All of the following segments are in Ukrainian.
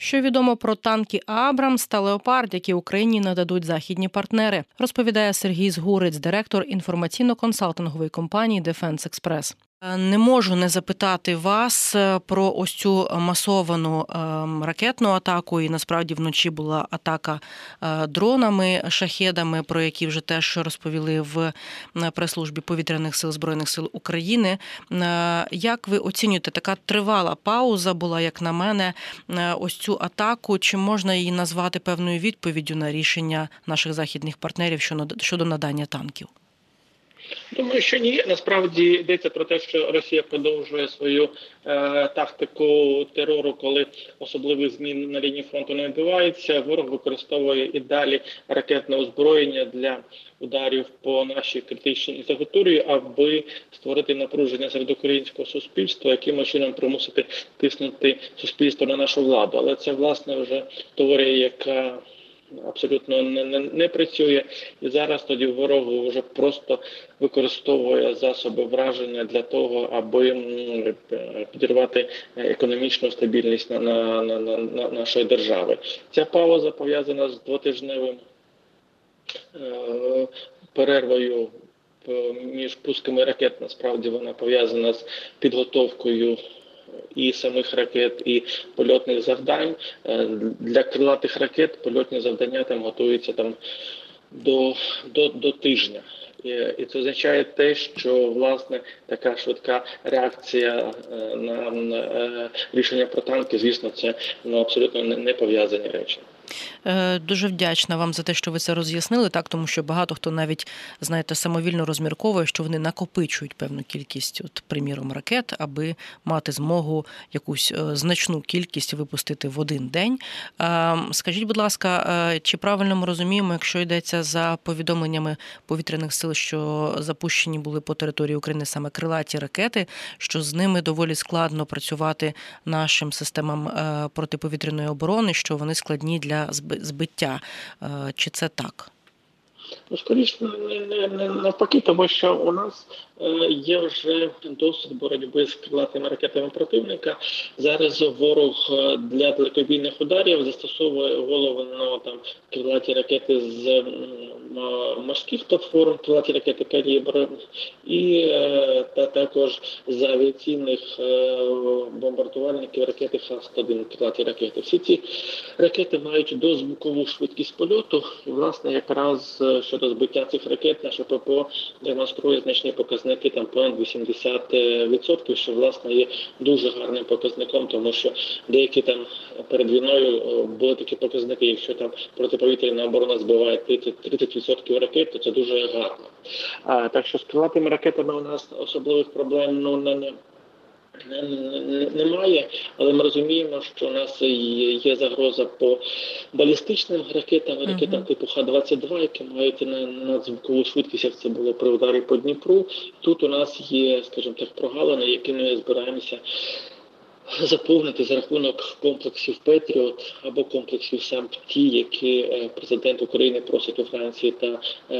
Що відомо про танки «Абрамс» та «Леопард», які Україні нададуть західні партнери, розповідає Сергій Згурець, директор інформаційно-консалтингової компанії «Дефенс Експрес». Не можу не запитати вас про ось цю масовану ракетну атаку, і насправді вночі була атака дронами, шахедами, про які вже теж розповіли в прес-службі Повітряних сил Збройних сил України. Як ви оцінюєте, така тривала пауза була, як на мене, ось цю атаку? Чи можна її назвати певною відповіддю на рішення наших західних партнерів щодо надання танків? Думаю, що ні. Насправді йдеться про те, що Росія продовжує свою тактику терору, коли особливих змін на лінії фронту не відбувається. Ворог використовує і далі ракетне озброєння для ударів по нашій критичній інфраструктурі, аби створити напруження серед українського суспільства, яким чином примусити тиснути суспільство на нашу владу. Але це, власне, вже теорія, яка абсолютно не працює. І зараз тоді ворог вже просто використовує засоби враження для того, аби підірвати економічну стабільність нашої держави. Ця пауза пов'язана з двотижневим перервою між пусками ракет. Насправді вона пов'язана з підготовкою і самих ракет, і польотних завдань. Для крилатих ракет польотні завдання там готуються до тижня. І це означає те, що, власне, така швидка реакція на рішення про танки, звісно, це абсолютно не пов'язані речі. Дуже вдячна вам за те, що ви це роз'яснили, так, тому що багато хто навіть, знаєте, самовільно розмірковує, що вони накопичують певну кількість, приміром, ракет, аби мати змогу якусь значну кількість випустити в один день. Скажіть, будь ласка, чи правильно ми розуміємо, якщо йдеться за повідомленнями повітряних сил, що запущені були по території України саме крилаті ракети, що з ними доволі складно працювати нашим системам протиповітряної оборони, що вони складні для збиття? Чи це так? Скоріше, навпаки, тому що у нас є вже досвід боротьби з крилатими ракетами противника. Зараз ворог для далекобійних ударів застосовує головно крилаті ракети з морських платформ, крилаті ракети «Калібр» і також з авіаційних бомбардувальників ракети Х-101, крилаті ракети. Всі ці ракети мають дозвукову швидкість польоту, і, власне, якраз щодо збиття цих ракет наше ППО демонструє значні показники, понад 80%, що, власне, є дуже гарним показником, тому що деякі перед війною були такі показники, якщо протиповітряна оборона збиває 30% ракет, то це дуже гарно. Так що з крилатими ракетами у нас особливих проблем немає, але ми розуміємо, що у нас є загроза по балістичним ракетам типу Х-22, які мають надзвукову швидкість, як це було при ударі по Дніпру. Тут у нас є, скажімо так, прогалини, які ми збираємося заповнити за рахунок комплексів «Петріот» або комплексів сам ті, які президент України просить у Франції та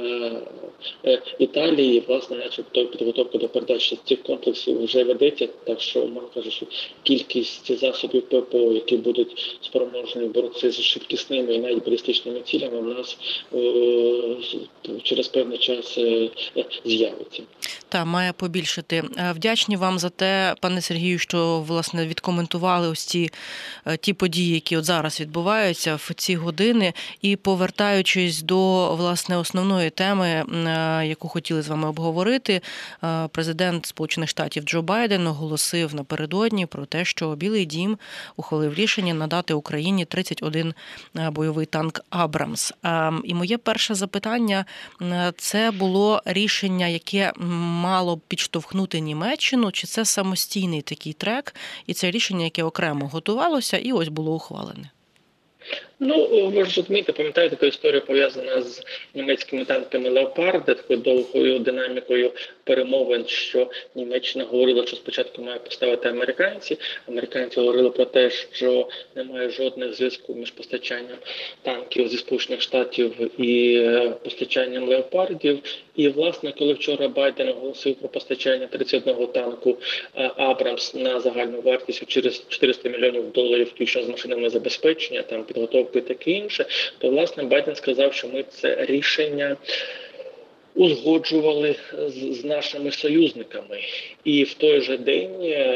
Італії. Власне, начебто підготовка до передачі цих комплексів вже ведеться, так що, можна кажучи, кількість засобів ППО, які будуть спроможні боротися з швидкісними і навіть балістичними цілями, у нас через певний час з'явиться. Так, має побільшити. Вдячні вам за те, пане Сергію, що, власне, відкоментували ось ті події, які от зараз відбуваються в ці години. І повертаючись до, власне, основної теми, яку хотіли з вами обговорити, президент Сполучених Штатів Джо Байден оголосив напередодні про те, що Білий дім ухвалив рішення надати Україні 31 бойовий танк «Абрамс». І моє перше запитання – це було рішення, яке мало б підштовхнути Німеччину, чи це самостійний такий трек, і це рішення, яке окремо готувалося і ось було ухвалене? Ну, ви ж розумієте, пам'ятаєте, така історія пов'язана з німецькими танками «Леопард», такою довгою динамікою перемовин, що Німеччина говорила, що спочатку має поставити американці. Американці говорили про те, що немає жодних зв'язків між постачанням танків зі Сполучених Штатів і постачанням «Леопардів». І, власне, коли вчора Байден оголосив про постачання 31 танку «Абрамс» на загальну вартість через $400 мільйонів, включно з машинами забезпечення, там підготовки і таке інше, то, власне, Байден сказав, що ми це рішення узгоджували з нашими союзниками. І в той же день,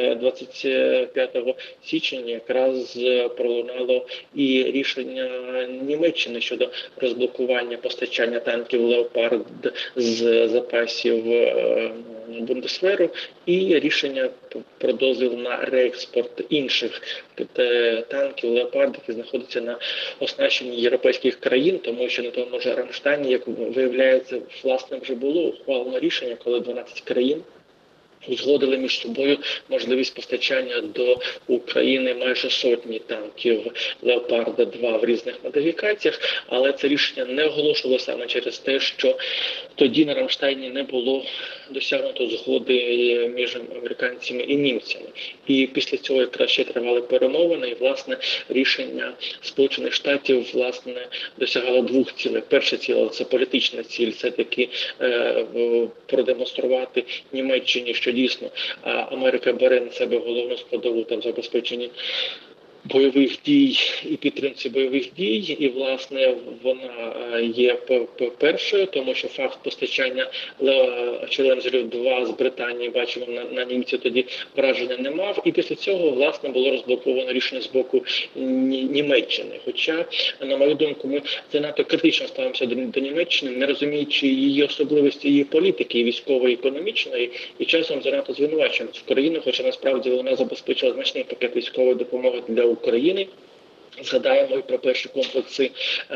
25 січня, якраз пролунало і рішення Німеччини щодо розблокування постачання танків «Леопард» з запасів Бундесверу і рішення про дозвіл на реекспорт інших танків «Леопард», які знаходяться на оснащенні європейських країн, тому що на тому ж Рамштайні, як виявляється, власне, вже було ухвалено рішення, коли 12 країн узгодили між собою можливість постачання до України майже сотні танків «Леопарда-2» в різних модифікаціях, але це рішення не оголошувало саме через те, що тоді на Рамштайні не було досягнуто згоди між американцями і німцями. І після цього якраз ще тривали перемовини, і, власне, рішення Сполучених Штатів, власне, досягало двох цілей. Перша ціла – це політична ціль, це таки продемонструвати Німеччині, що дійсно Америка бере на себе головну складову там забезпеченні бойових дій і підтримці бойових дій, і, власне, вона є першою, тому що факт постачання Челенджерів-2 з Британії, бачимо, на німці тоді враження не мав, і після цього, власне, було розблоковано рішення з боку Німеччини. Хоча, на мою думку, ми занадто критично ставимося до Німеччини, не розуміючи її особливості, її політики, військової, економічної, і часом занадто звинувачуємо цю країну, хоча насправді вона забезпечила значний пакет військової допомоги для України. Згадаємо і про перші комплекси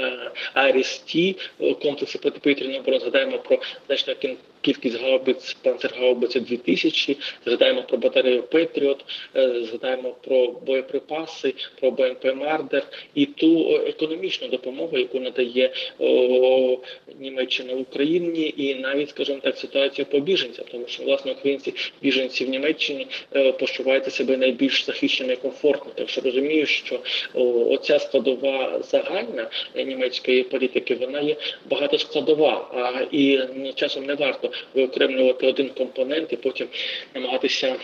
АРСТ, комплекси протиповітряної оборони, згадаємо про значну кількість гаубиць, панцергаубиці 2000, згадаємо про батарею Петріот, згадаємо про боєприпаси, про БМП Мардер і ту економічну допомогу, яку надає Німеччина Україні, і навіть, скажімо так, ситуацію по біженцям, тому що, власне, українці біженці в Німеччині почуваються себе найбільш захищено і комфортно. Так що розумію, що оця складова загальна німецької політики, вона є багатоскладова, і часом не варто виокремлювати один компонент і потім намагатися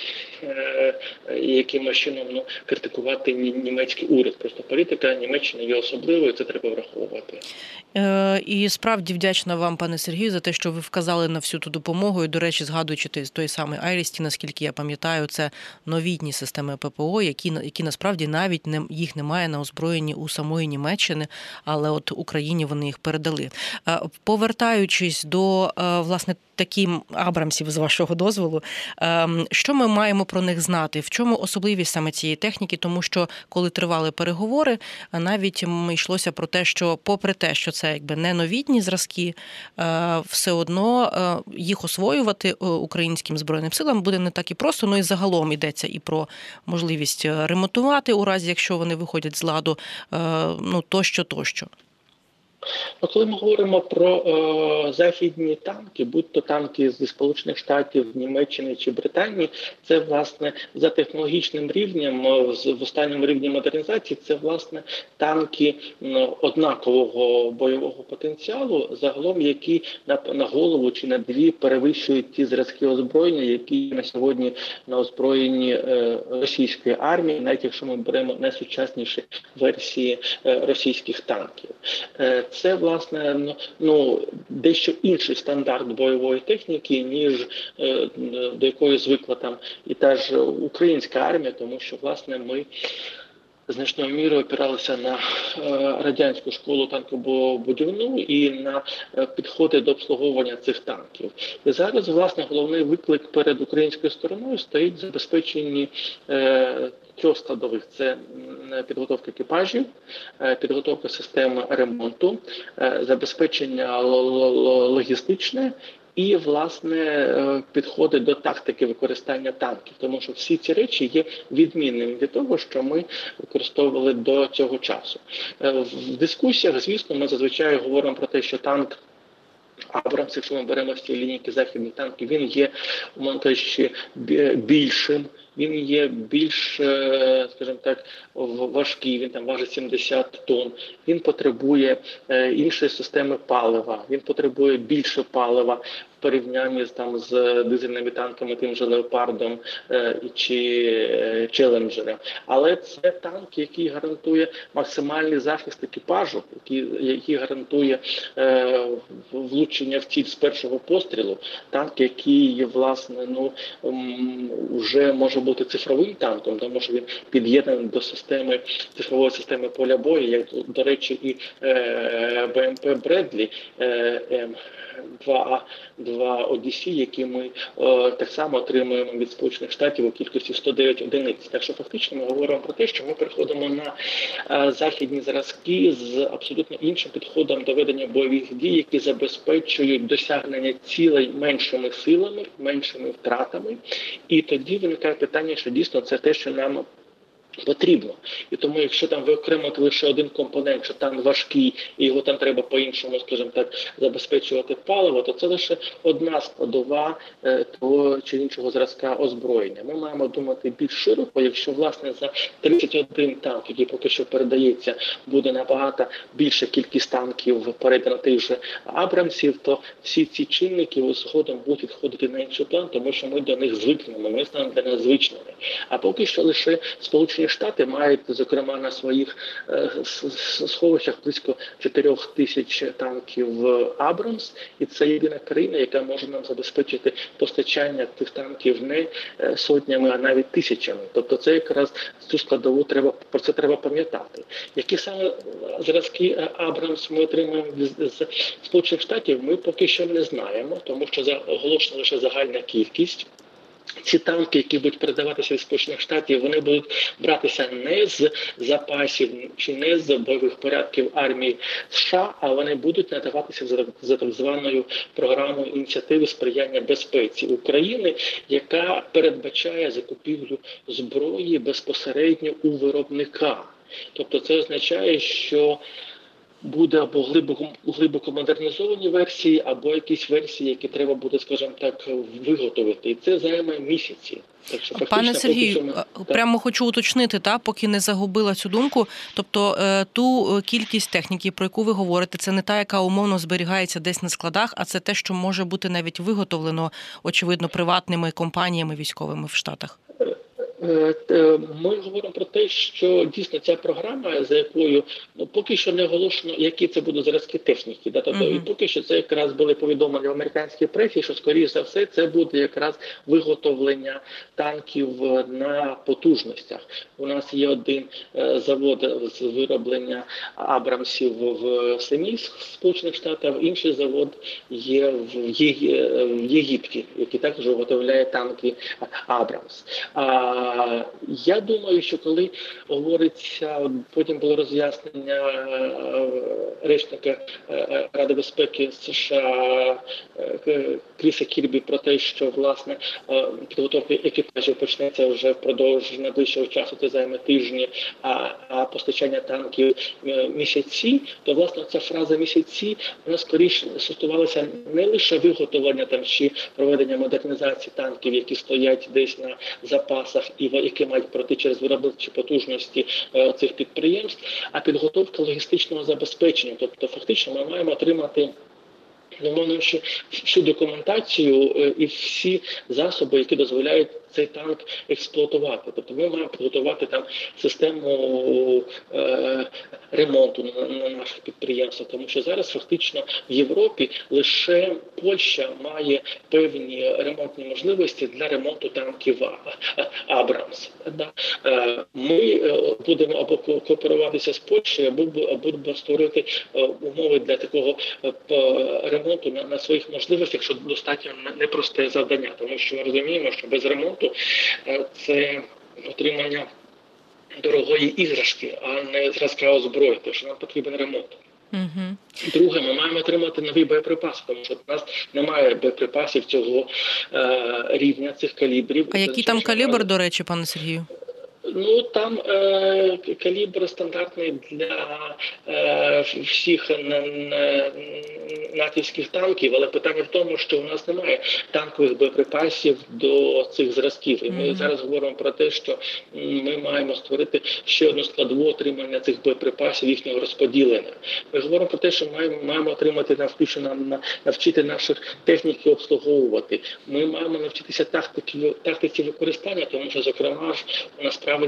якимось чином критикувати німецький уряд. Просто політика Німеччини є особливою, це треба враховувати. І справді вдячна вам, пане Сергію, за те, що ви вказали на всю ту допомогу. І, до речі, згадуючи той самий Айрісті, наскільки я пам'ятаю, це новітні системи ППО, які насправді навіть їх немає на озброєнні у самої Німеччини, але от Україні вони їх передали. Повертаючись до, власне, таким Абрамсів, з вашого дозволу, що ми маємо про них знати? В чому особливість саме цієї техніки? Тому що, коли тривали переговори, навіть йшлося про те, що попри те, що це якби не новітні зразки, все одно їх освоювати українським Збройним силам буде не так і просто, ну і загалом йдеться і про можливість ремонтувати у разі, якщо вони виходять з ладу, тощо. Коли ми говоримо про західні танки, будь-то танки зі Сполучених Штатів, Німеччини чи Британії, це, власне, за технологічним рівнем, в останньому рівні модернізації, це, власне, танки однакового бойового потенціалу, загалом які на голову чи на дві перевищують ті зразки озброєння, які на сьогодні на озброєнні російської армії, навіть якщо ми беремо найсучасніші версії російських танків. Це, власне, дещо інший стандарт бойової техніки, ніж до якої звикла там і та ж українська армія, тому що, власне, ми значною мірою опиралися на радянську школу танкобудівну і на підходи до обслуговування цих танків. І зараз, власне, головний виклик перед українською стороною стоїть забезпечення трьох складових. Це підготовка екіпажів, підготовка системи ремонту, забезпечення логістичне і, власне, підходи до тактики використання танків. Тому що всі ці речі є відмінними від того, що ми використовували до цього часу. В дискусіях, звісно, ми зазвичай говоримо про те, що танк Абрамс, якщо ми беремо з цієї лінійки західних танків, він є, умовно кажучи, більшим, він є більш, скажімо так, важкий, він там важить 70 тонн, він потребує іншої системи палива, він потребує більше палива в порівнянні з дизельними танками, тим же Леопардом чи Челенджером. Але це танк, який гарантує максимальний захист екіпажу, який гарантує влучення в ціль з першого пострілу. Танк, який, власне, вже може бути цифровим танком, тому що він під'єднаний до цифрової системи поля бою, як, до речі, і БМП Бредлі М2 Одіссей, які ми так само отримуємо від Сполучених Штатів у кількості 109 одиниць. Так що фактично ми говоримо про те, що ми переходимо на західні зразки з абсолютно іншим підходом до ведення бойових дій, які забезпечують досягнення цілей меншими силами, меншими втратами. І тоді виникає питання, що дійсно це те, що нам потрібно. І тому, якщо там виокремити лише один компонент, що танк важкий, і його там треба по-іншому, скажімо так, забезпечувати паливо, то це лише одна складова того чи іншого зразка озброєння. Ми маємо думати більш широко, якщо, власне, за 31 танк, який поки що передається, буде набагато більша кількість танків передано тих же Абрамсів, то всі ці чинники згодом будуть відходити на інший план, тому що ми до них звикнемо, ми станемо для нас звичними. А поки що лише Сполучені Штати мають, зокрема, на своїх сховищах близько 4 тисяч танків Абрамс, і це єдина країна, яка може нам забезпечити постачання тих танків не сотнями, а навіть тисячами. Тобто це якраз цю складову про це треба пам'ятати. Які саме зразки Абрамс ми отримаємо з Сполучених Штатів, ми поки що не знаємо, тому що оголошена лише загальна кількість. Ці танки, які будуть передаватися від Сполучених Штатів, вони будуть братися не з запасів чи не з бойових порядків армії США, а вони будуть надаватися за так званою програмою ініціативи сприяння безпеці України, яка передбачає закупівлю зброї безпосередньо у виробника. Тобто це означає, що буде або глибоко модернізовані версії, або якісь версії, які треба буде, скажімо так, виготовити. І це займе місяці. Так що, пане Сергію, прямо хочу уточнити, поки не загубила цю думку. Тобто ту кількість техніки, про яку ви говорите, це не та, яка умовно зберігається десь на складах, а це те, що може бути навіть виготовлено, очевидно, приватними компаніями військовими в Штатах. Ми говоримо про те, що дійсно ця програма, за якою поки що не оголошено, які це будуть зразки техніки. Тобто, і поки що це якраз були повідомлення в американській пресі, що, скоріш за все, це буде якраз виготовлення танків на потужностях. У нас є один завод з вироблення Абрамсів в самих Сполучених Штатах, інший завод є в Єгипті, який також виготовляє танки Абрамс. Я думаю, що коли говориться, потім було роз'яснення речника Ради безпеки США Кріса Кірбі про те, що, власне, підготовка екіпажів почнеться вже впродовж найближчого часу, це займе тижні, а постачання танків місяці, то, власне, ця фраза «місяці», вона скоріше стосувалася не лише виготовлення чи проведення модернізації танків, які стоять десь на запасах і які мають пройти через виробничі потужності цих підприємств, а підготовка логістичного забезпечення. Тобто, фактично, ми маємо отримати всю документацію і всі засоби, які дозволяють цей танк експлуатувати. Тобто ми маємо підготувати там систему ремонту на наших підприємствах, тому що зараз фактично в Європі лише Польща має певні ремонтні можливості для ремонту танків Абрамс. Ми будемо або кооперуватися з Польщею, або будемо створити умови для такого ремонту на своїх можливостях, що достатньо непросте завдання, тому що ми розуміємо, що без ремонту це отримання дорогої іграшки, а не зразка озброї, тому що нам потрібен ремонт. Угу. Друге, ми маємо отримати нові боєприпаси, тому що у нас немає боєприпасів цього рівня, цих калібрів. А який там калібр, до речі, пане Сергію? Ну, там калібр стандартний для всіх натівських танків, але питання в тому, що у нас немає танкових боєприпасів до цих зразків. І ми зараз говоримо про те, що ми маємо створити ще одну складову отримання цих боєприпасів, їхнього розподілення. Ми говоримо про те, що маємо отримати навчити наших техніків обслуговувати. Ми маємо навчитися тактиці використання, тому що, зокрема, насправді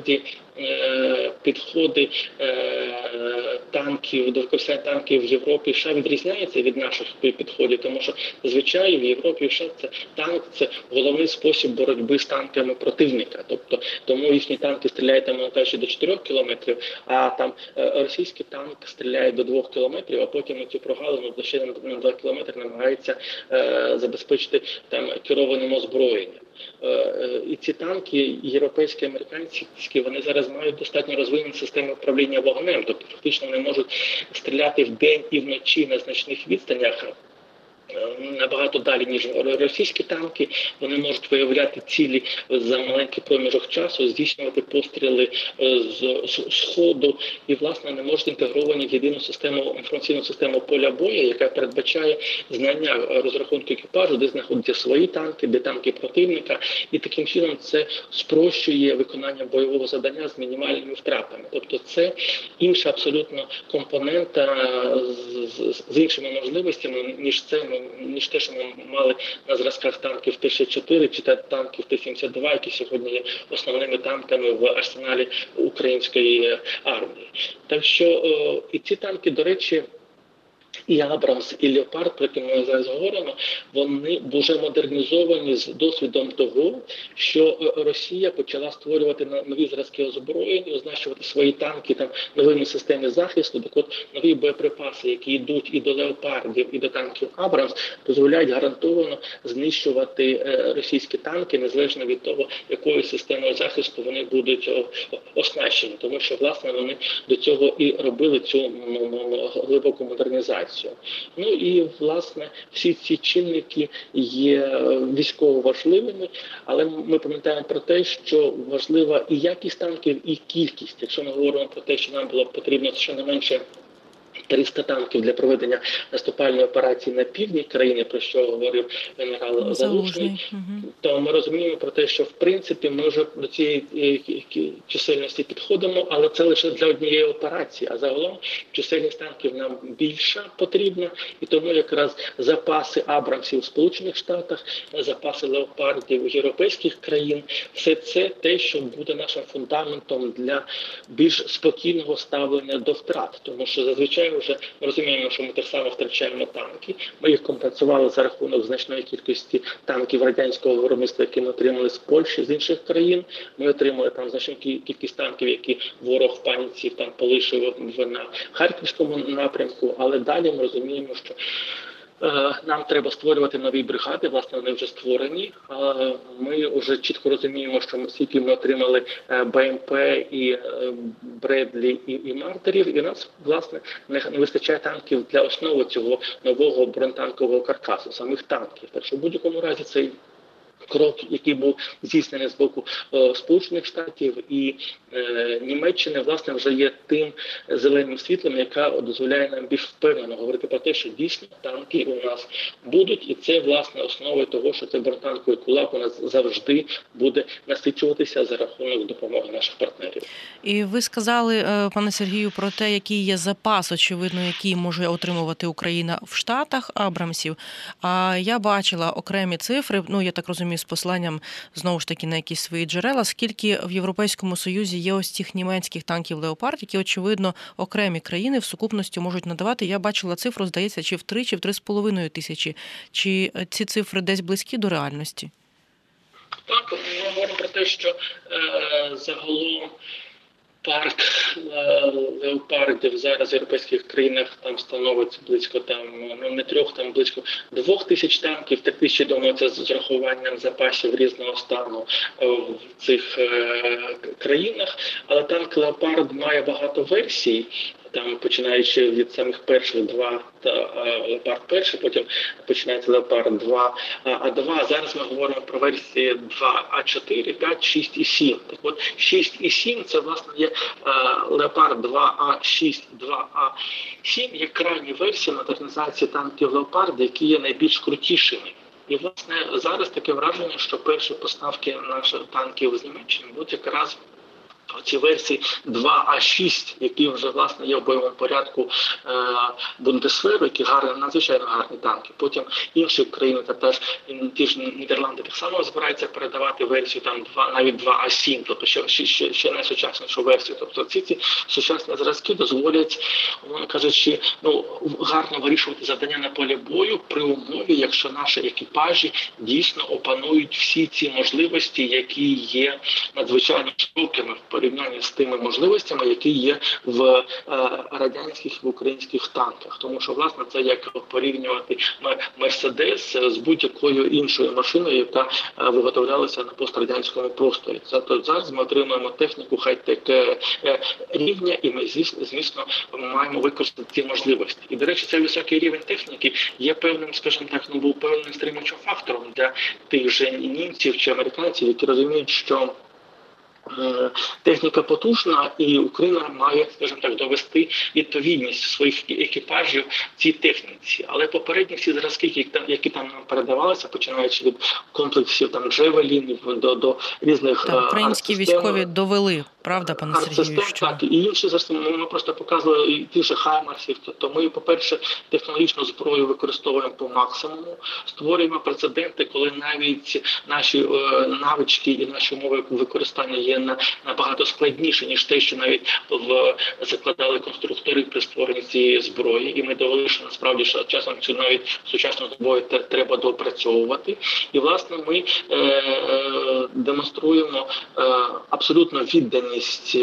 підходи танків до використання танків в Європі і США відрізняються від наших підходів, тому що зазвичай в Європі і США танк – це головний спосіб боротьби з танками противника. Тобто, тому їхні танки стріляють там до 4 кілометрів, а там російський танк стріляє до 2 кілометрів, а потім на цю прогалину ще на 2 кілометри намагається забезпечити там керованим озброєнням. І ці танки, європейські, американські, вони зараз мають достатньо розвинені системи управління вогнем, тобто фактично вони можуть стріляти вдень і вночі на значних відстанях, набагато далі, ніж російські танки. Вони можуть виявляти цілі за маленький проміжок часу, здійснювати постріли з сходу і, власне, не можуть інтегровані в єдину інформаційну систему поля бою, яка передбачає знання розрахунку екіпажу, де знаходяться свої танки, де танки противника, і таким чином це спрощує виконання бойового завдання з мінімальними втратами. Тобто це інша абсолютно компонента з іншими можливостями, ніж те, що ми мали на зразках танків Т-64 чи танків Т-72, які сьогодні є основними танками в арсеналі української армії. Так що і ці танки, до речі, і Абрамс, і Леопард, про які ми зараз говоримо, вони дуже модернізовані з досвідом того, що Росія почала створювати нові зразки озброєння, оснащувати свої танки там новими системами захисту. Так от нові боєприпаси, які йдуть і до Леопардів, і до танків Абрамс, дозволяють гарантовано знищувати російські танки, незалежно від того, якою системою захисту вони будуть оснащені. Тому що, власне, вони до цього і робили цю глибоку модернізацію. Ну і, власне, всі ці чинники є військово важливими, але ми пам'ятаємо про те, що важлива і якість танків, і кількість. Якщо ми говоримо про те, що нам було потрібно щонайменше 300 танків для проведення наступальної операції на півдні країни, про що говорив генерал Залужний, то ми розуміємо про те, що в принципі ми вже до цієї чисельності підходимо, але це лише для однієї операції. А загалом чисельність танків нам більша потрібна, і тому якраз запаси Абрамсів у Сполучених Штатах, запаси Леопардів європейських країн – все це те, що буде нашим фундаментом для більш спокійного ставлення до втрат. Тому що зазвичай вже ми розуміємо, що ми так само втрачаємо танки. Ми їх компенсували за рахунок значної кількості танків радянського виробництва, які ми отримали з Польщі, з інших країн. Ми отримали там значну кількість танків, які ворог в паніці там полишив на Харківському напрямку. Але далі ми розуміємо, що нам треба створювати нові бригади, власне, вони вже створені. Ми вже чітко розуміємо, що скільки ми отримали БМП і Бредлі і Мартерів, і у нас, власне, не вистачає танків для основи цього нового бронетанкового каркасу, самих танків. Так що в будь-якому разі цей крок, який був здійснений з боку Сполучених Штатів і Німеччини, власне, вже є тим зеленим світлом, яка дозволяє нам більш впевнено говорити про те, що дійсно танки у нас будуть, і це, власне, основою того, що цей бронетанковий кулак у нас завжди буде насичуватися за рахунок допомоги наших партнерів. І ви сказали, пане Сергію, про те, який є запас, очевидно, який може отримувати Україна в Штатах Абрамсів. А я бачила окремі цифри, я так розумію, з посланням, знову ж таки, на якісь свої джерела, скільки в Європейському Союзі є ось цих німецьких танків «Леопард», які, очевидно, окремі країни в сукупності можуть надавати. Я бачила цифру, здається, чи в 3, чи в 3,5 тисячі. Чи ці цифри десь близькі до реальності? Так, ми говоримо про те, що загалом парк леопардів зараз в європейських країнах там становить близько не 3, там близько 2 тисяч танків, 3 тисячі, думаю, це з урахуванням запасів різного стану в цих країнах. Але танк «Леопард» має багато версій. там починаючи від самих перших 2 Леопард 1, потім починається Леопард 2 А2. Зараз ми говоримо про версії 2 А4, 5, 6 і 7. Так от 6 і 7 це власне є Леопард 2 А6, 2 А7, є крайні версії модернізації танків Леопард, які є найбільш крутішими. І, власне, зараз таке враження, що перші поставки наших танків з Німеччини будуть якраз ці версії 2А6, які вже, власне, є в бойовому порядку Бундесверу, які надзвичайно гарні танки. Потім інші країни, ті ж Нідерланди, так само збираються передавати версію там навіть 2А7, тобто ще найсучаснішу версію. Тобто ці сучасні зразки дозволять, умовно кажучи, гарно вирішувати завдання на полі бою при умові, якщо наші екіпажі дійсно опанують всі ці можливості, які є надзвичайно широкими в порівнянні з тими можливостями, які є в радянських і в українських танках. Тому що, власне, це як порівнювати Мерседес з будь-якою іншою машиною, яка виготовлялася на пострадянському просторі. Тобто зараз ми отримуємо техніку хай-тек рівня, і ми, звісно, маємо використати ці можливості. І, до речі, цей високий рівень техніки є певним, скажімо так, був певним стримуючим фактором для тих же німців чи американців, які розуміють, що техніка потужна, і Україна має, скажімо так, довести відповідність своїх екіпажів цій техніці. Але попередні всі зразки, які там нам передавалися, починаючи від комплексів Джевелін до різних українські військові довели, правда, пане Сергію? Так, і інші ми просто показували і ті ж Хаймарсів. Тобто ми, по-перше, технологічну зброю використовуємо по максимуму, створюємо прецеденти, коли навіть наші навички і наші умови використання є набагато складніше, ніж те, що навіть закладали конструктори при створенні цієї зброї. І ми довели, що насправді що часом цю навіть сучасну зброю треба доопрацьовувати. І, власне, ми демонструємо абсолютно відданість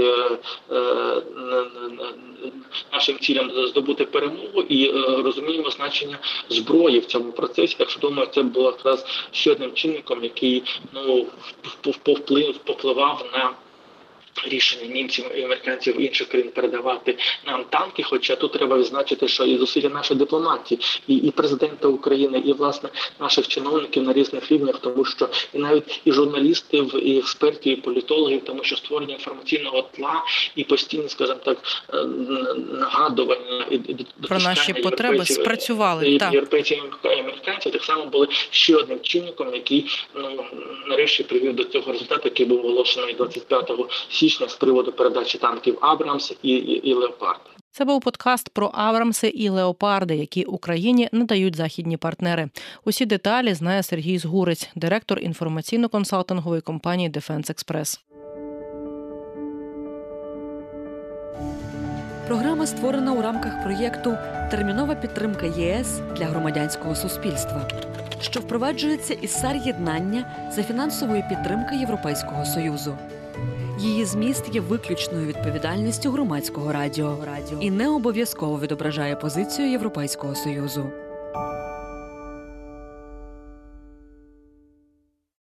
нашим цілям здобути перемогу і розуміємо значення зброї в цьому процесі. Так що, думаю, це було якраз ще одним чинником, який повпливав на рішення німців і американців інших країн передавати нам танки, хоча тут треба відзначити, що і зусилля нашої дипломатії, і президента України, і, власне, наших чиновників на різних рівнях, тому що і навіть і журналістів, і експертів, і політологів, тому що створення інформаційного тла і постійні, скажімо так, нагадування і про наші потреби спрацювали. Європейців і американців так само були ще одним чинником, який нарешті привів до цього результату, який був оголошений 25 січня з приводу передачі танків «Абрамс» і «Леопард». Це був подкаст про «Абрамси» і «Леопарди», які Україні надають західні партнери. Усі деталі знає Сергій Згурець, директор інформаційно-консалтингової компанії «Дефенс Експрес». Програма створена у рамках проєкту «Термінова підтримка ЄС для громадянського суспільства», що впроваджується із САР-єднання за фінансової підтримки Європейського Союзу. Її зміст є виключною відповідальністю громадського радіо і не обов'язково відображає позицію Європейського Союзу.